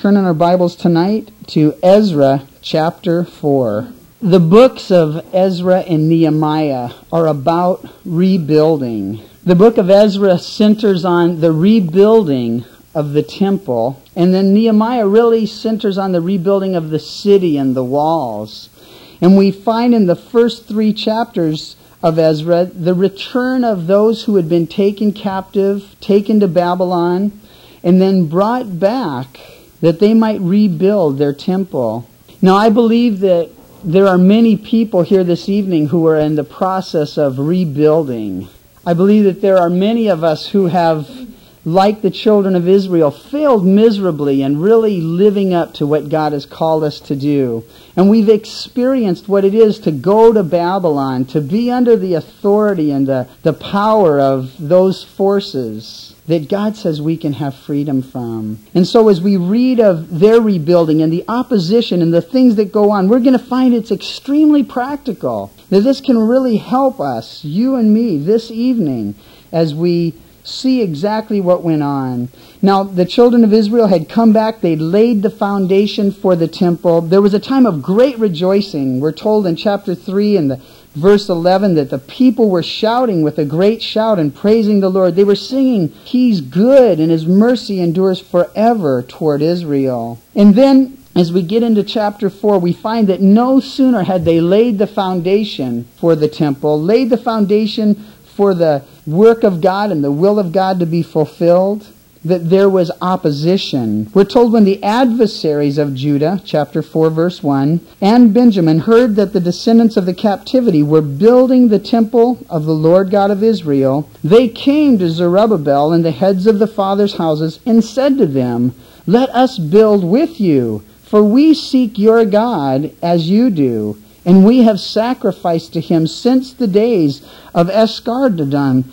Turn in our Bibles tonight to Ezra chapter 4. The books of Ezra and Nehemiah are about rebuilding. The book of Ezra centers on the rebuilding of the temple, and then Nehemiah really centers on the rebuilding of the city and the walls. And we find in the first 3 chapters of Ezra the return of those who had been taken captive, taken to Babylon, and then brought back that they might rebuild their temple. Now, I believe that there are many people here this evening who are in the process of rebuilding. I believe that there are many of us who have, like the children of Israel, failed miserably in really living up to what God has called us to do. And we've experienced what it is to go to Babylon, to be under the authority and the power of those forces that God says we can have freedom from. And so as we read of their rebuilding and the opposition and the things that go on, we're going to find it's extremely practical. That this can really help us, you and me, this evening as we see exactly what went on. Now, the children of Israel had come back. They laid the foundation for the temple. There was a time of great rejoicing. We're told in chapter 3 and verse 11 that the people were shouting with a great shout and praising the Lord. They were singing, "He's good and His mercy endures forever toward Israel." And then as we get into chapter 4, we find that no sooner had they laid the foundation for the temple, laid the foundation for the work of God and the will of God to be fulfilled, that there was opposition. We're told when the adversaries of Judah, chapter 4, verse 1, and Benjamin heard that the descendants of the captivity were building the temple of the Lord God of Israel, they came to Zerubbabel and the heads of the fathers' houses and said to them, "Let us build with you, for we seek your God as you do, and we have sacrificed to Him since the days of Esarhaddon,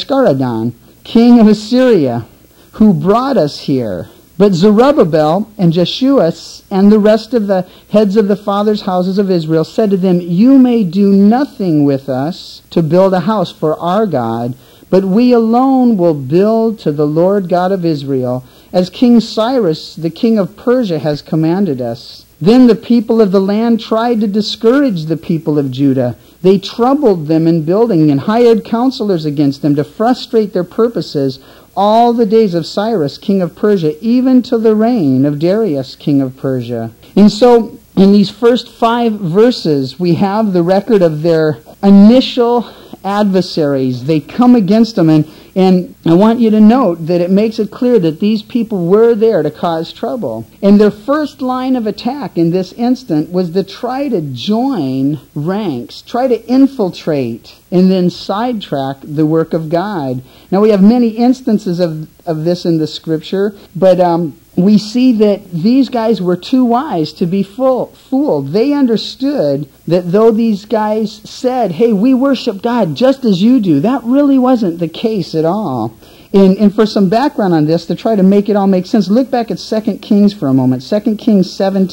king of Assyria, who brought us here." But Zerubbabel and Jeshua and the rest of the heads of the fathers' houses of Israel said to them, "You may do nothing with us to build a house for our God, but we alone will build to the Lord God of Israel, as King Cyrus, the king of Persia, has commanded us." Then the people of the land tried to discourage the people of Judah. They troubled them in building and hired counselors against them to frustrate their purposes all the days of Cyrus, king of Persia, even to the reign of Darius, king of Persia. And so, in these first 5 verses, we have the record of their initial adversaries. They come against them, and I want you to note that it makes it clear that these people were there to cause trouble. And their first line of attack in this instant was to try to join ranks, try to infiltrate, and then sidetrack the work of God. Now, we have many instances of this in the Scripture, but we see that these guys were too wise to be fooled. They understood that though these guys said, "Hey, we worship God just as you do," that really wasn't the case at all. And for some background on this, to try to make it all make sense, look back at 2 Kings for a moment. 2 Kings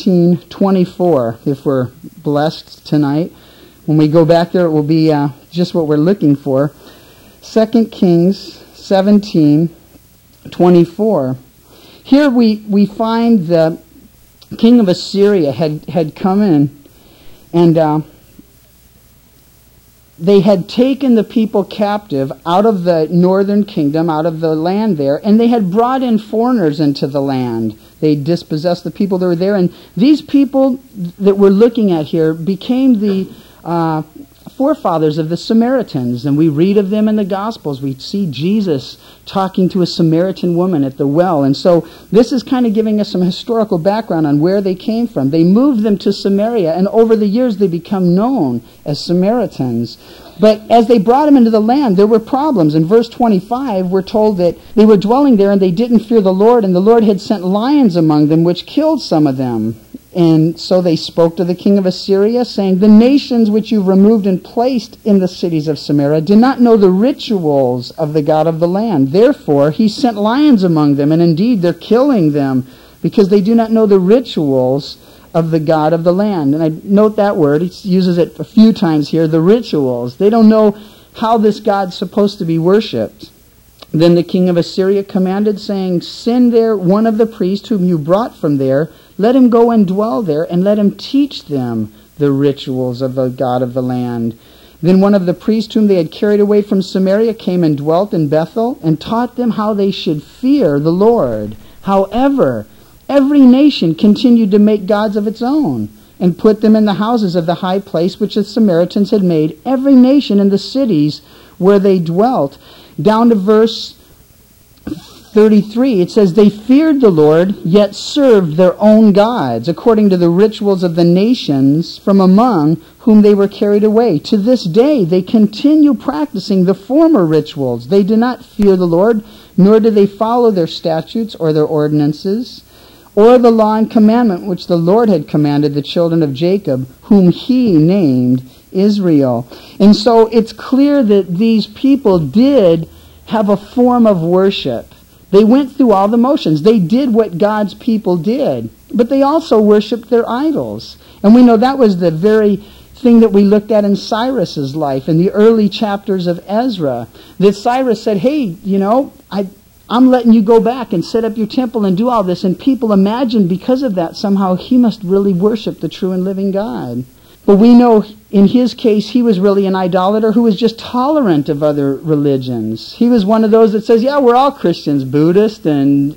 17:24, if we're blessed tonight. When we go back there, it will be just what we're looking for. 2 Kings 17:24. Here we find the king of Assyria had come in, and they had taken the people captive out of the northern kingdom, out of the land there, and they had brought in foreigners into the land. They dispossessed the people that were there, and these people that we're looking at here became the forefathers of the Samaritans, and we read of them in the Gospels. We see Jesus talking to a Samaritan woman at the well, and so this is kind of giving us some historical background on where they came from. They moved them to Samaria, and over the years they become known as Samaritans. But as they brought them into the land, there were problems. In verse 25, we're told that they were dwelling there and they didn't fear the Lord, and the Lord had sent lions among them, which killed some of them. And so they spoke to the king of Assyria, saying, "The nations which you've removed and placed in the cities of Samaria did not know the rituals of the God of the land. Therefore he sent lions among them, and indeed they're killing them, because they do not know the rituals of the God of the land." And I note that word. He uses it a few times here, the rituals. They don't know how this God's supposed to be worshipped. Then the king of Assyria commanded, saying, Send there one of the priests whom you brought from there. Let him go and dwell there, and let him teach them the rituals of the God of the land. Then one of the priests whom they had carried away from Samaria came and dwelt in Bethel, and taught them how they should fear the Lord. However, every nation continued to make gods of its own, and put them in the houses of the high place which the Samaritans had made, every nation in the cities where they dwelt. Down to verse 33, it says, They feared the Lord, yet served their own gods, according to the rituals of the nations from among whom they were carried away. To this day they continue practicing the former rituals. They do not fear the Lord, nor do they follow their statutes or their ordinances, or the law and commandment which the Lord had commanded the children of Jacob, whom he named Israel. And so it's clear that these people did have a form of worship. They went through all the motions. They did what God's people did. But they also worshiped their idols. And we know that was the very thing that we looked at in Cyrus's life in the early chapters of Ezra. That Cyrus said, hey, I'm letting you go back and set up your temple and do all this. And people imagined because of that somehow he must really worship the true and living God. But we know in his case he was really an idolater who was just tolerant of other religions. He was one of those that says, yeah, we're all Christians, Buddhists and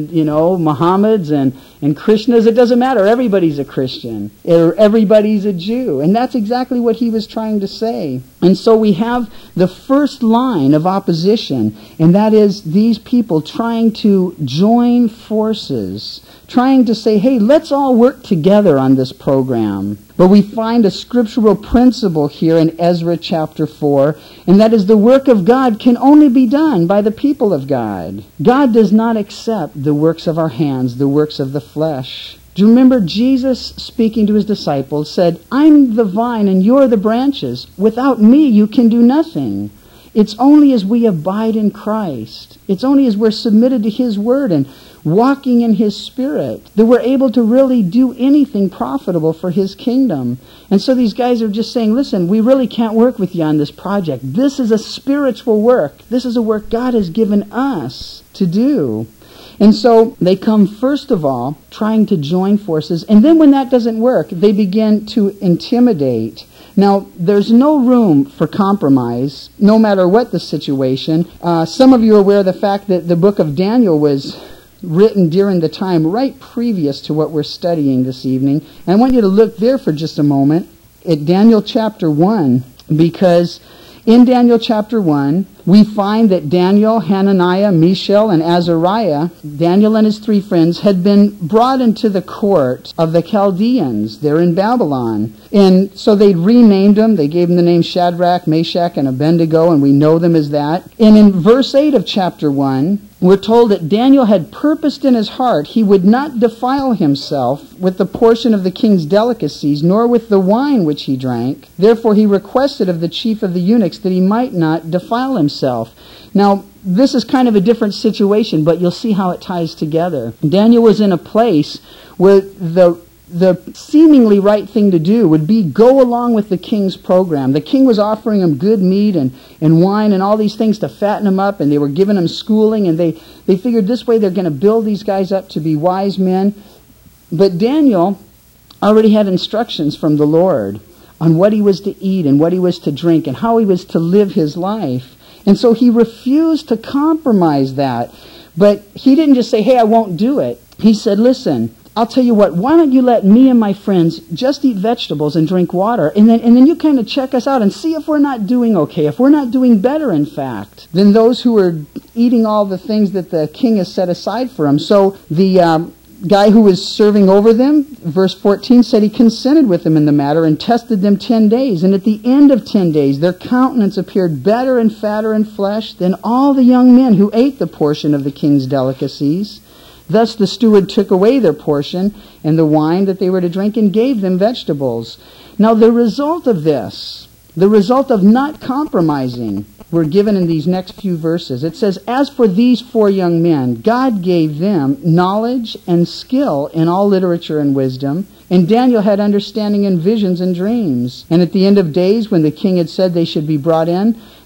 Mohammeds and Krishnas. It doesn't matter. Everybody's a Christian. Or everybody's a Jew. And that's exactly what he was trying to say. And so we have the first line of opposition, and that is these people trying to join forces, trying to say, hey, let's all work together on this program. But we find a scriptural principle here in Ezra chapter 4, and that is the work of God can only be done by the people of God. God does not accept the works of our hands, the works of the flesh. Do you remember Jesus speaking to his disciples said, I'm the vine and you're the branches. Without me you can do nothing. It's only as we abide in Christ, it's only as we're submitted to his word and walking in his spirit that we're able to really do anything profitable for his kingdom. And so these guys are just saying, listen, we really can't work with you on this project. This is a spiritual work. This is a work God has given us to do. And so they come first of all trying to join forces, and then when that doesn't work, they begin to intimidate. Now, there's no room for compromise, no matter what the situation. Some of you are aware of the fact that the book of Daniel was written during the time right previous to what we're studying this evening. And I want you to look there for just a moment at Daniel chapter 1, because in Daniel chapter 1, we find that Daniel, Hananiah, Mishael, and Azariah, Daniel and his three friends, had been brought into the court of the Chaldeans there in Babylon. And so they'd renamed them. They gave them the name Shadrach, Meshach, and Abednego, and we know them as that. And in verse 8 of chapter 1, we're told that Daniel had purposed in his heart he would not defile himself with the portion of the king's delicacies, nor with the wine which he drank. Therefore he requested of the chief of the eunuchs that he might not defile himself. Now, this is kind of a different situation, but you'll see how it ties together. Daniel was in a place where the seemingly right thing to do would be go along with the king's program. The king was offering him good meat and wine and all these things to fatten him up, and they were giving him schooling, and they figured this way they're going to build these guys up to be wise men. But Daniel already had instructions from the Lord on what he was to eat and what he was to drink and how he was to live his life. And so he refused to compromise that. But he didn't just say, hey, I won't do it. He said, listen, I'll tell you what, why don't you let me and my friends just eat vegetables and drink water, and then you kind of check us out and see if we're not doing okay, if we're not doing better, in fact, than those who are eating all the things that the king has set aside for them. So the guy who was serving over them, verse 14, said he consented with them in the matter and tested them 10 days. And at the end of 10 days, their countenance appeared better and fatter in flesh than all the young men who ate the portion of the king's delicacies. Thus the steward took away their portion and the wine that they were to drink and gave them vegetables. Now the result of this, the result of not compromising, were given in these next few verses. It says, as for these 4 young men, God gave them knowledge and skill in all literature and wisdom, and Daniel had understanding in visions and dreams. And at the end of days, when the king had said they should be brought in,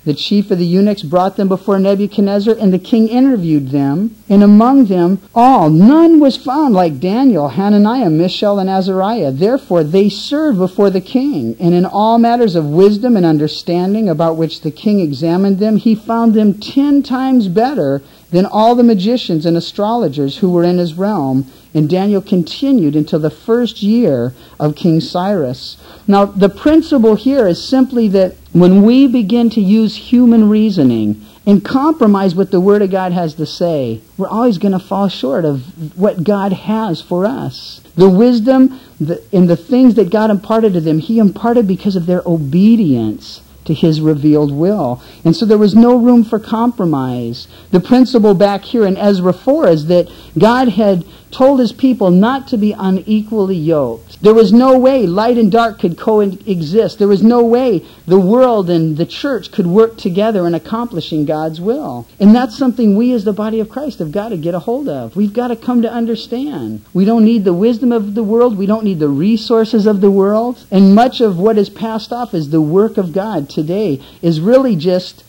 The chief of the eunuchs brought them before Nebuchadnezzar, and the king interviewed them. And among them all, none was found like Daniel, Hananiah, Mishael, and Azariah. Therefore they served before the king. And in all matters of wisdom and understanding about which the king examined them, he found them 10 times better than all the magicians and astrologers who were in his realm. And Daniel continued until the first year of King Cyrus. Now, the principle here is simply that when we begin to use human reasoning and compromise what the Word of God has to say, we're always going to fall short of what God has for us. The wisdom and the things that God imparted to them, He imparted because of their obedience to His revealed will. And so there was no room for compromise. The principle back here in Ezra 4 is that God had told His people not to be unequally yoked. There was no way light and dark could coexist. There was no way the world and the church could work together in accomplishing God's will. And that's something we as the body of Christ have got to get a hold of. We've got to come to understand. We don't need the wisdom of the world. We don't need the resources of the world. And much of what is passed off as the work of God today is really just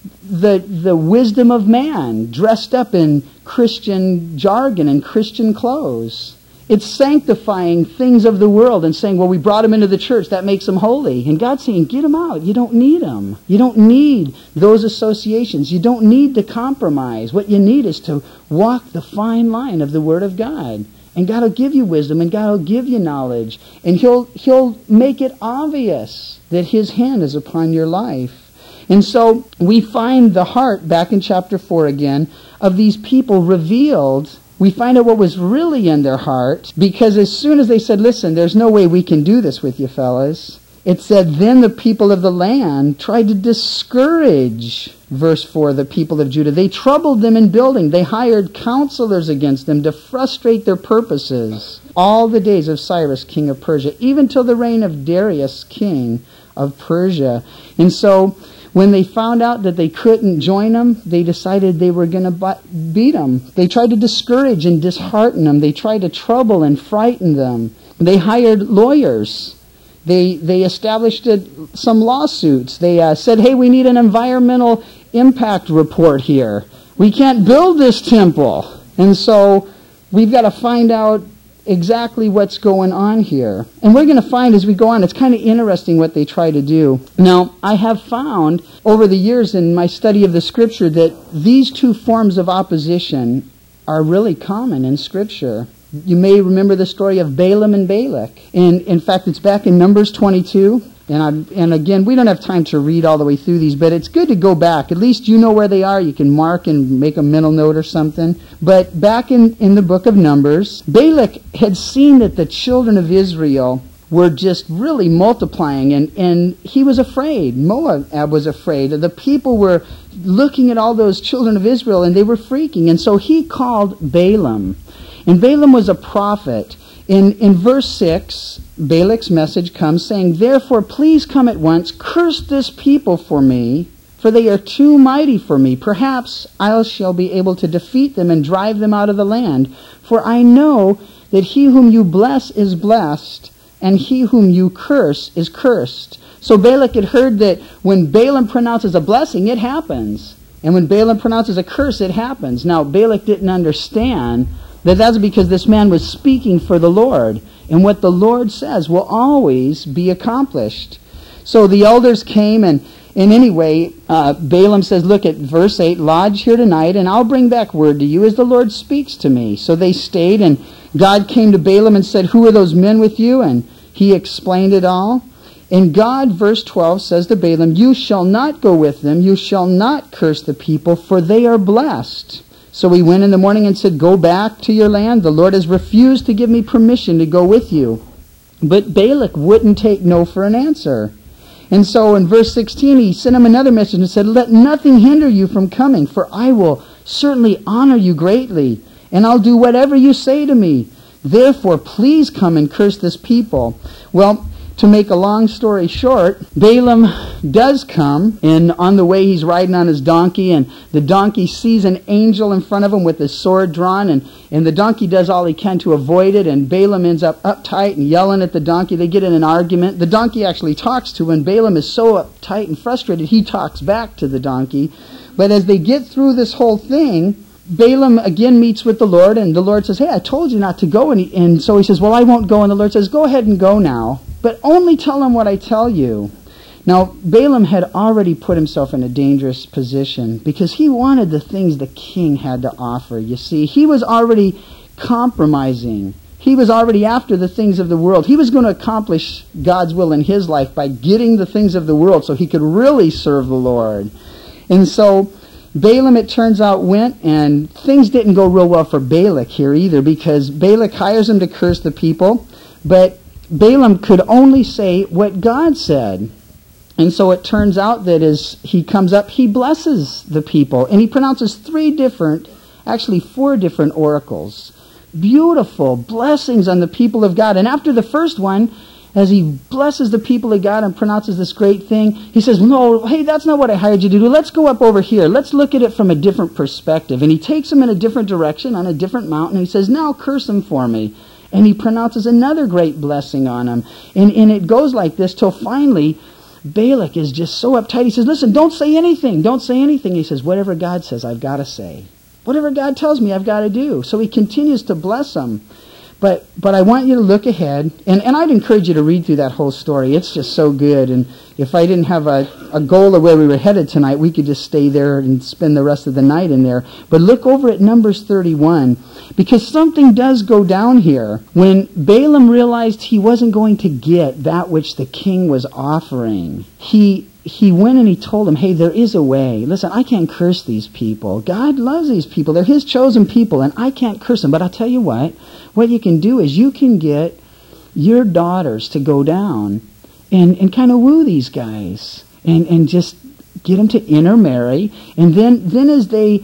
the wisdom of man dressed up in Christian jargon and Christian clothes. It's sanctifying things of the world and saying, well, we brought them into the church, that makes them holy. And God's saying, get them out. You don't need them. You don't need those associations. You don't need to compromise. What you need is to walk the fine line of the Word of God. And God will give you wisdom, and God will give you knowledge. And He'll make it obvious that His hand is upon your life. And so we find the heart, back in chapter 4 again, of these people revealed. We find out what was really in their heart, because as soon as they said, listen, there's no way we can do this with you fellas, it said, then the people of the land tried to discourage, verse 4, the people of Judah. They troubled them in building. They hired counselors against them to frustrate their purposes. All the days of Cyrus, king of Persia, even till the reign of Darius, king of Persia. And so when they found out that they couldn't join them, they decided they were going to beat them. They tried to discourage and dishearten them. They tried to trouble and frighten them. They hired lawyers. They established some lawsuits. They said, hey, we need an environmental impact report here. We can't build this temple. And so we've got to find out exactly what's going on here. And we're going to find as we go on, it's kind of interesting what they try to do. Now, I have found over the years in my study of the Scripture that these two forms of opposition are really common in Scripture. You may remember the story of Balaam and Balak. And in fact, it's back in Numbers 22. And again, we don't have time to read all the way through these, but it's good to go back. At least you know where they are. You can mark and make a mental note or something. But back in the book of Numbers, Balak had seen that the children of Israel were just really multiplying, and he was afraid. Moab was afraid. The people were looking at all those children of Israel, and they were freaking. And so he called Balaam. And Balaam was a prophet. In verse 6, Balak's message comes saying, therefore, please come at once, curse this people for me, for they are too mighty for me. Perhaps I shall be able to defeat them and drive them out of the land. For I know that he whom you bless is blessed, and he whom you curse is cursed. So Balak had heard that when Balaam pronounces a blessing, it happens. And when Balaam pronounces a curse, it happens. Now, Balak didn't understand that's because this man was speaking for the Lord. And what the Lord says will always be accomplished. So the elders came, and anyway, Balaam says, look at verse 8, lodge here tonight, and I'll bring back word to you as the Lord speaks to me. So they stayed, and God came to Balaam and said, who are those men with you? And he explained it all. And God, verse 12, says to Balaam, you shall not go with them, you shall not curse the people, for they are blessed. So he went in the morning and said, go back to your land. The Lord has refused to give me permission to go with you. But Balak wouldn't take no for an answer. And so in verse 16, he sent him another message and said, let nothing hinder you from coming, for I will certainly honor you greatly, and I'll do whatever you say to me. Therefore, please come and curse this people. Well, to make a long story short, Balaam does come, and on the way he's riding on his donkey, and the donkey sees an angel in front of him with his sword drawn, and the donkey does all he can to avoid it, and Balaam ends up uptight and yelling at the donkey. They get in an argument. The donkey actually talks to him. Balaam is so uptight and frustrated, he talks back to the donkey. But as they get through this whole thing, Balaam again meets with the Lord, and the Lord says, hey, I told you not to go. And so he says, well, I won't go. And the Lord says, go ahead and go now, but only tell him what I tell you. Now, Balaam had already put himself in a dangerous position because he wanted the things the king had to offer. You see, he was already compromising. He was already after the things of the world. He was going to accomplish God's will in his life by getting the things of the world so he could really serve the Lord. And so Balaam, it turns out, went, and things didn't go real well for Balak here either, because Balak hires him to curse the people, but Balaam could only say what God said. And so it turns out that as he comes up, he blesses the people, and he pronounces actually four different oracles. Beautiful blessings on the people of God. And after the first one, as he blesses the people of God and pronounces this great thing, he says, no, hey, that's not what I hired you to do. Let's go up over here. Let's look at it from a different perspective. And he takes them in a different direction on a different mountain. And he says, now curse them for me. And he pronounces another great blessing on them. And it goes like this till finally Balak is just so uptight. He says, listen, don't say anything. Don't say anything. He says, whatever God says, I've got to say. Whatever God tells me, I've got to do. So he continues to bless them. But I want you to look ahead, and I'd encourage you to read through that whole story. It's just so good. And if I didn't have a goal of where we were headed tonight, we could just stay there and spend the rest of the night in there. But look over at Numbers 31, because something does go down here. When Balaam realized he wasn't going to get that which the king was offering, he went and he told him, hey, there is a way. Listen, I can't curse these people. God loves these people. They're his chosen people, and I can't curse them. But I'll tell you what you can do is you can get your daughters to go down and kind of woo these guys and just get them to intermarry. And then as they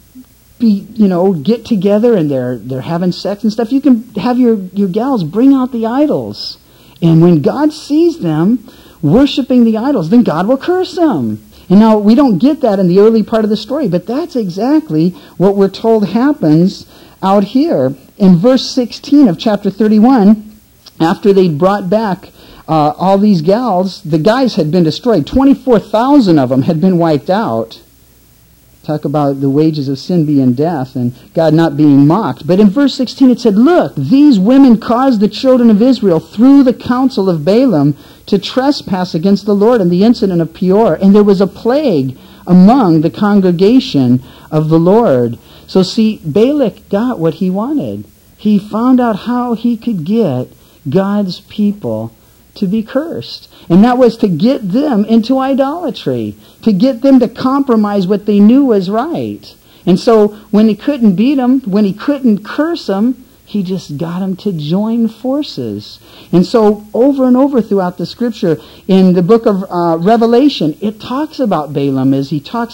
get together and they're having sex and stuff, you can have your gals bring out the idols. And when God sees them worshiping the idols, then God will curse them. And now, we don't get that in the early part of the story, but that's exactly what we're told happens out here. In verse 16 of chapter 31, after they'd brought back all these gals, the guys had been destroyed. 24,000 of them had been wiped out. Talk about the wages of sin being death and God not being mocked. But in verse 16 it said, look, these women caused the children of Israel through the counsel of Balaam to trespass against the Lord in the incident of Peor. And there was a plague among the congregation of the Lord. So see, Balak got what he wanted. He found out how he could get God's people to be cursed. And that was to get them into idolatry, to get them to compromise what they knew was right. And so when he couldn't beat them, when he couldn't curse them, he just got them to join forces. And so over and over throughout the scripture, in the book of Revelation, it talks about Balaam as he talks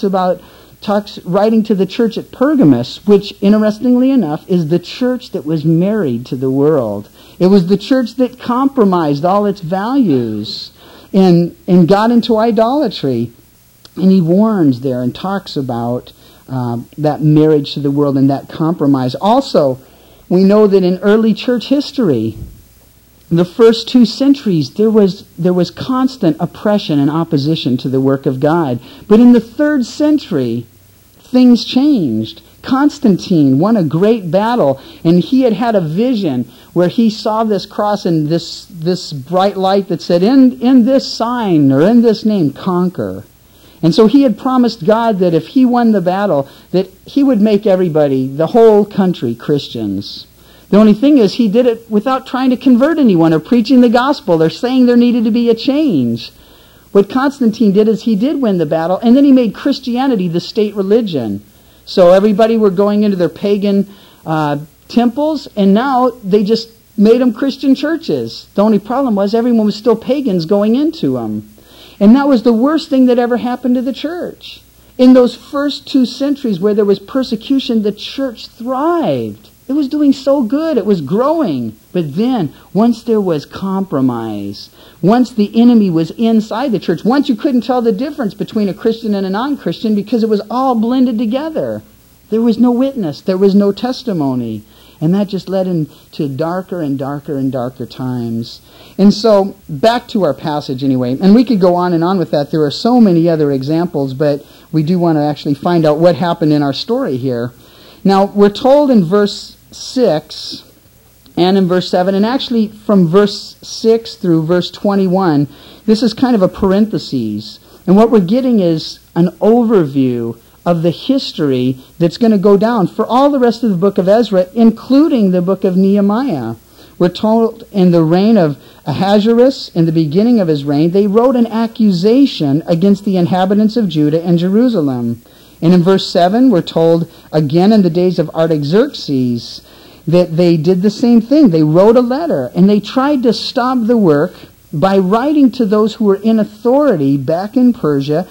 writing to the church at Pergamos, which, interestingly enough, is the church that was married to the world. It was the church that compromised all its values and got into idolatry. And he warns there and talks about that marriage to the world and that compromise. Also, we know that in early church history, the first 2 centuries, there was constant oppression and opposition to the work of God. But in the 3rd century, things changed. Constantine won a great battle, and he had a vision where he saw this cross and this bright light that said, in this sign or in this name, conquer. And so he had promised God that if he won the battle, that he would make everybody, the whole country, Christians. The only thing is, he did it without trying to convert anyone or preaching the gospel or saying there needed to be a change. What Constantine did is he did win the battle, and then he made Christianity the state religion. So everybody were going into their pagan temples, and now they just made them Christian churches. The only problem was everyone was still pagans going into them. And that was the worst thing that ever happened to the church. In those first 2 centuries where there was persecution, the church thrived. It was doing so good. It was growing. But then, once there was compromise, once the enemy was inside the church, once you couldn't tell the difference between a Christian and a non-Christian because it was all blended together, there was no witness. There was no testimony. And that just led into darker and darker and darker times. And so, back to our passage anyway. And we could go on and on with that. There are so many other examples, but we do want to actually find out what happened in our story here. Now, we're told in verse 6 and in verse 7, and actually from verse 6 through verse 21, this is kind of a parenthesis. And what we're getting is an overview of the history that's going to go down for all the rest of the book of Ezra, including the book of Nehemiah. We're told in the reign of Ahasuerus, in the beginning of his reign, they wrote an accusation against the inhabitants of Judah and Jerusalem. And in verse 7, we're told again in the days of Artaxerxes that they did the same thing. They wrote a letter, and they tried to stop the work by writing to those who were in authority back in Persia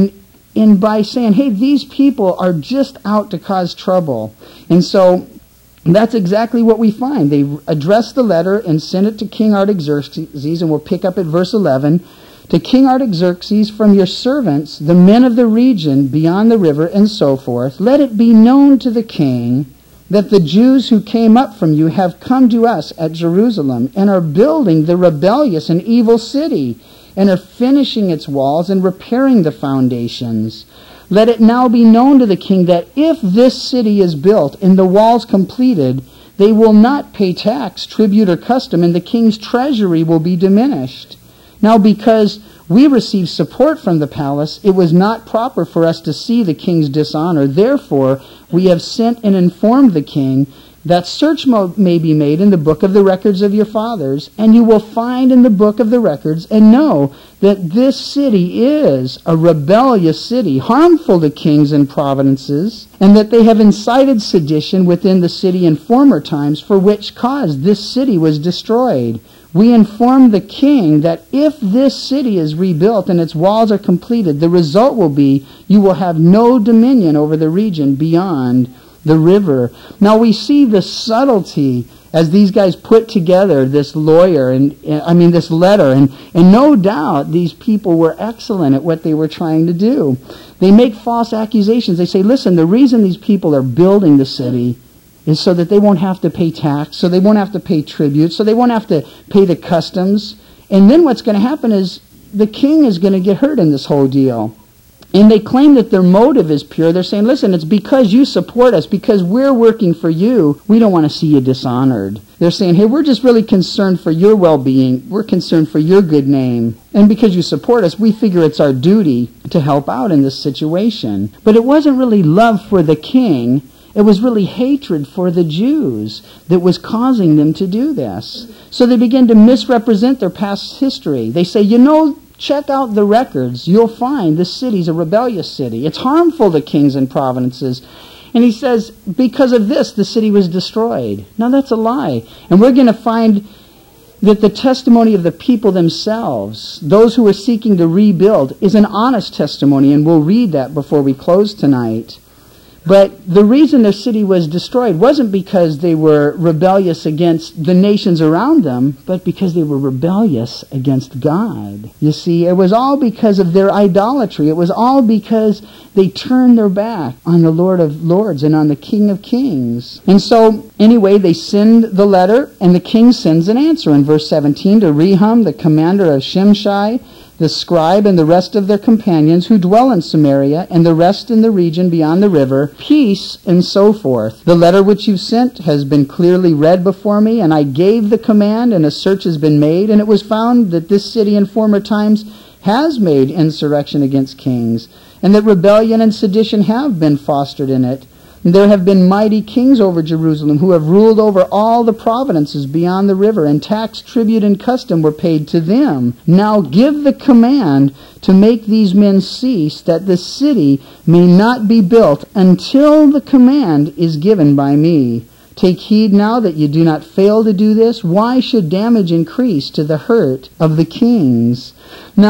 and by saying, hey, these people are just out to cause trouble. And so that's exactly what we find. They addressed the letter and sent it to King Artaxerxes, and we'll pick up at verse 11. To King Artaxerxes, from your servants, the men of the region beyond the river, and so forth, let it be known to the king that the Jews who came up from you have come to us at Jerusalem and are building the rebellious and evil city and are finishing its walls and repairing the foundations. Let it now be known to the king that if this city is built and the walls completed, they will not pay tax, tribute, or custom, and the king's treasury will be diminished. Now, because we received support from the palace, it was not proper for us to see the king's dishonor. Therefore, we have sent and informed the king that search may be made in the book of the records of your fathers, and you will find in the book of the records and know that this city is a rebellious city, harmful to kings and provinces, and that they have incited sedition within the city in former times, for which cause this city was destroyed. We informed the king that if this city is rebuilt and its walls are completed, the result will be you will have no dominion over the region beyond the river. Now we see the subtlety as these guys put together this letter, and no doubt these people were excellent at what they were trying to do. They make false accusations. They say, listen, the reason these people are building the city is so that they won't have to pay tax, so they won't have to pay tribute, so they won't have to pay the customs. And then what's going to happen is the king is going to get hurt in this whole deal. And they claim that their motive is pure. They're saying, listen, it's because you support us, because we're working for you. We don't want to see you dishonored. They're saying, hey, we're just really concerned for your well-being. We're concerned for your good name. And because you support us, we figure it's our duty to help out in this situation. But it wasn't really love for the king. It was really hatred for the Jews that was causing them to do this. So they begin to misrepresent their past history. They say, check out the records. You'll find this city's a rebellious city. It's harmful to kings and provinces. And he says, because of this, the city was destroyed. Now that's a lie. And we're going to find that the testimony of the people themselves, those who are seeking to rebuild, is an honest testimony. And we'll read that before we close tonight. But the reason their city was destroyed wasn't because they were rebellious against the nations around them, but because they were rebellious against God. You see, it was all because of their idolatry. It was all because they turned their back on the Lord of Lords and on the King of Kings. And so, anyway, they send the letter, and the king sends an answer in verse 17 to Rehum, the commander of Shimshai, the scribe, and the rest of their companions who dwell in Samaria, and the rest in the region beyond the river, peace, and so forth. The letter which you sent has been clearly read before me, and I gave the command, and a search has been made, and it was found that this city in former times has made insurrection against kings, and that rebellion and sedition have been fostered in it. There have been mighty kings over Jerusalem who have ruled over all the provinces beyond the river, and tax, tribute, and custom were paid to them. Now give the command to make these men cease, that the city may not be built until the command is given by me. Take heed now that you do not fail to do this. Why should damage increase to the hurt of the kings? Now,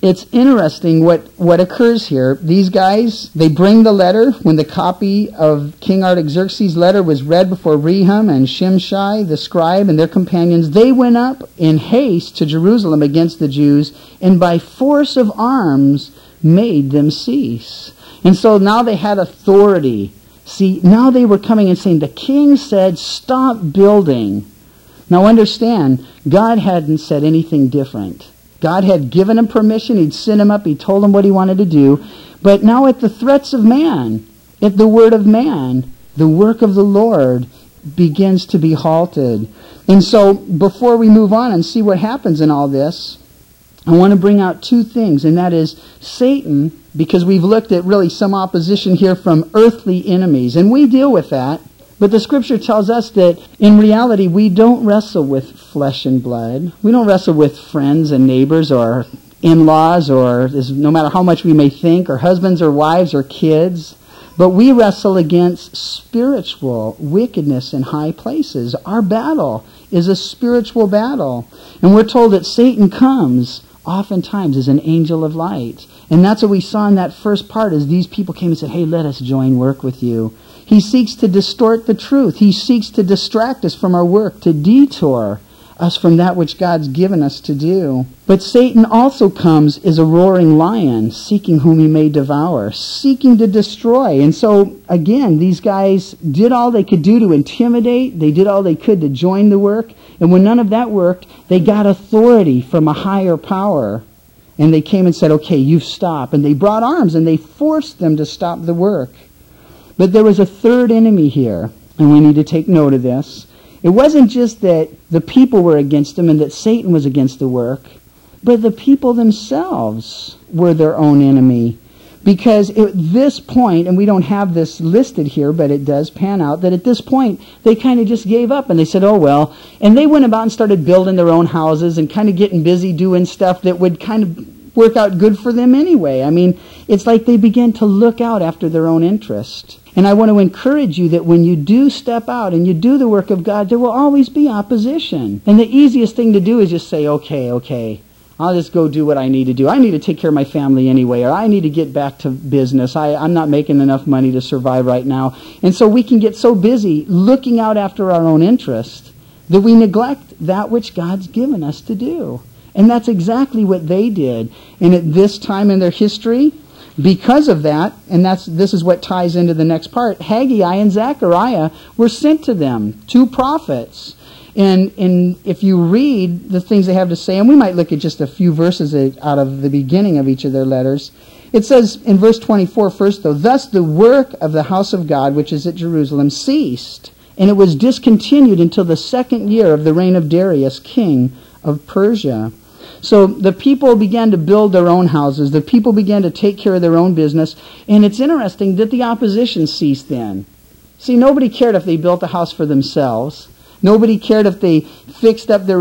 it's interesting what occurs here. These guys, they bring the letter. When the copy of King Artaxerxes' letter was read before Rehum and Shimshai, the scribe, and their companions, they went up in haste to Jerusalem against the Jews, and by force of arms made them cease. And so now they had authority. See, now they were coming and saying, the king said, stop building. Now understand, God hadn't said anything different. God had given him permission. He'd sent him up. He told him what he wanted to do. But now at the threats of man, at the word of man, the work of the Lord begins to be halted. And so before we move on and see what happens in all this, I want to bring out two things, and that is Satan, because we've looked at really some opposition here from earthly enemies, and we deal with that. But the Scripture tells us that in reality we don't wrestle with flesh and blood. We don't wrestle with friends and neighbors or in-laws or no matter how much we may think, or husbands or wives or kids. But we wrestle against spiritual wickedness in high places. Our battle is a spiritual battle. And we're told that Satan comes oftentimes as an angel of light. And that's what we saw in that first part, as these people came and said, hey, let us join work with you. He seeks to distort the truth. He seeks to distract us from our work, to detour us from that which God's given us to do. But Satan also comes as a roaring lion, seeking whom he may devour, seeking to destroy. And so, again, these guys did all they could do to intimidate. They did all they could to join the work. And when none of that worked, they got authority from a higher power. And they came and said, okay, you stop. And they brought arms and they forced them to stop the work. But there was a third enemy here, and we need to take note of this. It wasn't just that the people were against him and that Satan was against the work, but the people themselves were their own enemy. Because at this point, and we don't have this listed here, but it does pan out, that at this point they kind of just gave up and they said, oh well. And they went about and started building their own houses and kind of getting busy doing stuff that would kind of work out good for them anyway. I mean, it's like they began to look out after their own interest. And I want to encourage you that when you do step out and you do the work of God, there will always be opposition. And the easiest thing to do is just say, okay, I'll just go do what I need to do. I need to take care of my family anyway, or I need to get back to business. I'm not making enough money to survive right now. And so we can get so busy looking out after our own interest that we neglect that which God's given us to do. And that's exactly what they did. And at this time in their history, because of that, and this is what ties into the next part, Haggai and Zechariah were sent to them, two prophets. And if you read the things they have to say, and we might look at just a few verses out of the beginning of each of their letters, it says in verse 24 first though, thus the work of the house of God, which is at Jerusalem, ceased, and it was discontinued until the 2nd year of the reign of Darius, king of Persia. So the people began to build their own houses. The people began to take care of their own business. And it's interesting that the opposition ceased then. See, nobody cared if they built a house for themselves. Nobody cared if they fixed up their